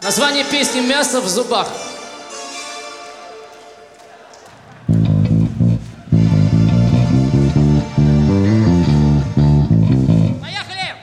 Название песни «Мясо в зубах». Поехали!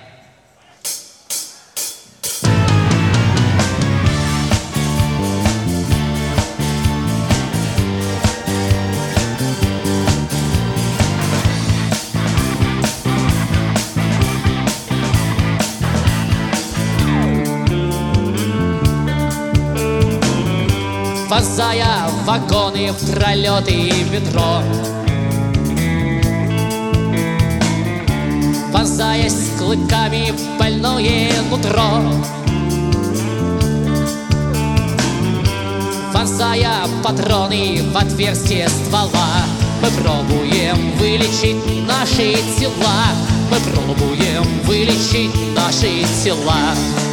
Ввозая вагоны в пролеты метро, вонзаясь клыками в больное нутро, вонзая патроны в отверстие ствола, мы пробуем вылечить наши тела, мы пробуем вылечить наши тела.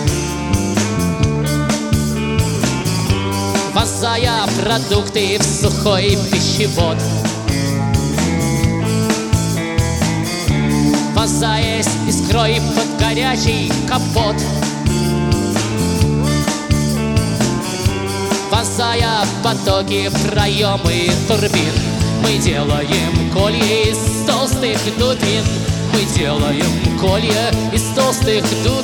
Вонзая продукты в сухой пищевод, вонзаясь искрой под горячий капот, вонзая потоки в проемы турбин, мы делаем колья из толстых дубин, мы делаем колья из толстых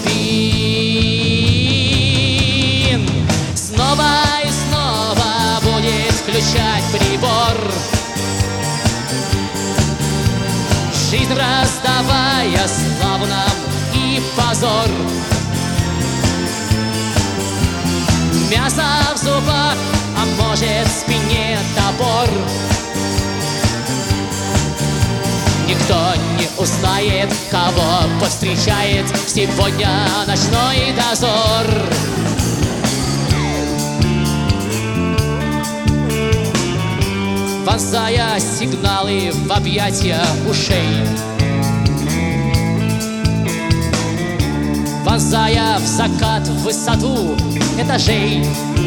дубин. Снова и снова будет включать прибор, жизнь раздавая славу нам и позор. Мясо в зубах, а может в спине топор. Никто не узнает, кого повстречает сегодня ночной дозор. Вонзая сигналы в объятия ушей, вонзая в закат в высоту этажей,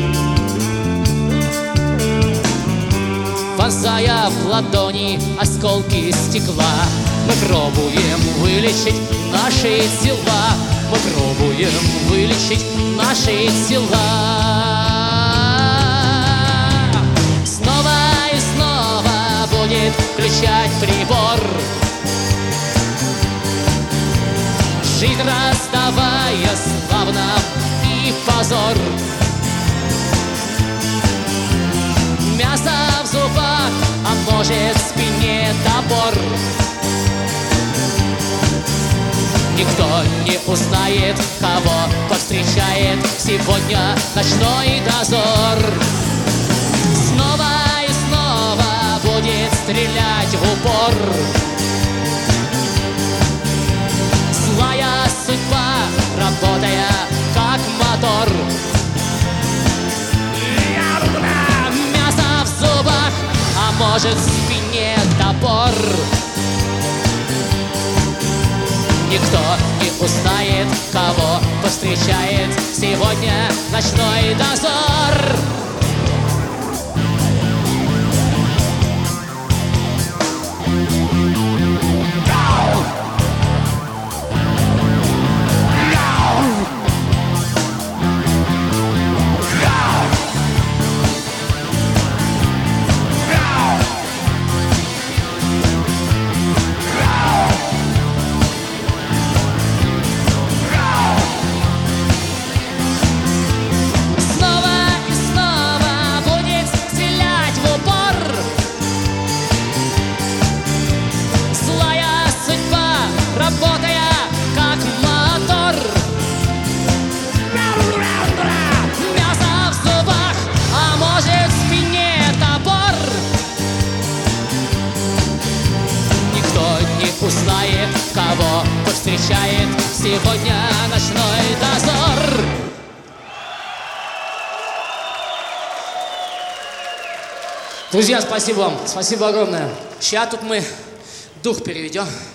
вонзая в ладони осколки стекла, мы пробуем вылечить наши тела, мы пробуем вылечить наши тела. Включать прибор, жизнь раздавая славу нам и позор. Мясо в зубах, а может в спине топор. Никто не узнает, кого повстречает сегодня ночной дозор. Снова будет стрелять в упор. Злая судьба, работая как мотор. Мясо в зубах, а может в спине топор. Никто не узнает, кого повстречает сегодня ночной дозор. Узнает, кого повстречает сегодня ночной дозор. Друзья, спасибо вам, спасибо огромное. Сейчас тут мы дух переведем.